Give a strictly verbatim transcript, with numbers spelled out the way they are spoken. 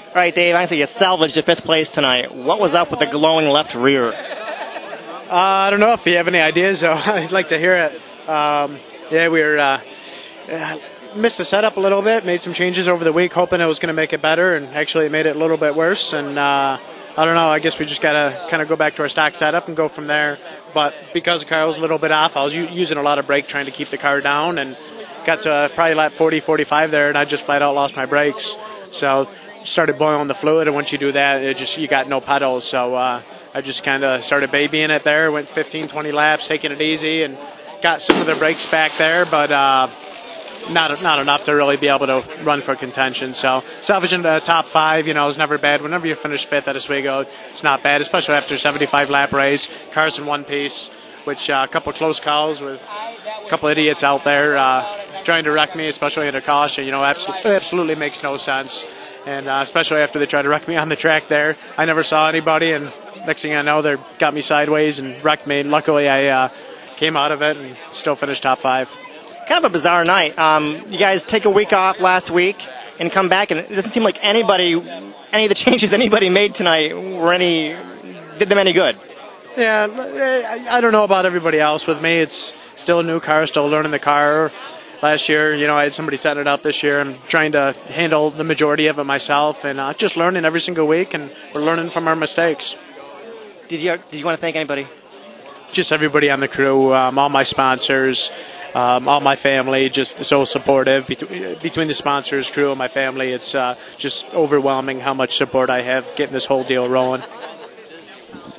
All right, Dave, I see you salvaged the fifth place tonight. What was up with the glowing left rear? Uh, I don't know if you have any ideas, though. I'd like to hear it. Um, yeah, we were uh, uh, missed the setup a little bit, made some changes over the week, hoping it was going to make it better, and actually it made it a little bit worse. And uh, I don't know, I guess we just got to kind of go back to our stock setup and go from there. But because the car was a little bit off, I was u- using a lot of brake trying to keep the car down, and got to uh, probably lap forty, forty-five there, and I just flat out lost my brakes. So started boiling the fluid, and once you do that, it just you got no pedals. So uh, I just kind of started babying it there, went fifteen, twenty laps, taking it easy, and got some of the brakes back there, but uh, not not enough to really be able to run for contention. So salvaging the top five, you know, is never bad. Whenever you finish fifth at Oswego, it's not bad, especially after a seventy-five lap race. Cars in one piece, which uh, a couple of close calls with a couple of idiots out there uh, trying to wreck me, especially under caution. You know, absolutely, absolutely makes no sense. And uh, especially after they tried to wreck me on the track there, I never saw anybody, and next thing I know, they got me sideways and wrecked me. And luckily, I uh, came out of it and still finished top five. Kind of a bizarre night. Um, you guys take a week off last week and come back, and it doesn't seem like anybody, any of the changes anybody made tonight were any did them any good. Yeah, I, I don't know about everybody else. With me, it's still a new car, still learning the car. Last year, you know, I had somebody setting it up. This year, I'm trying to handle the majority of it myself, and uh, just learning every single week, and we're learning from our mistakes. Did you did you want to thank anybody? Just everybody on the crew, um, all my sponsors, um, all my family, just so supportive. Bet- between the sponsors, crew, and my family, it's uh, just overwhelming how much support I have getting this whole deal rolling.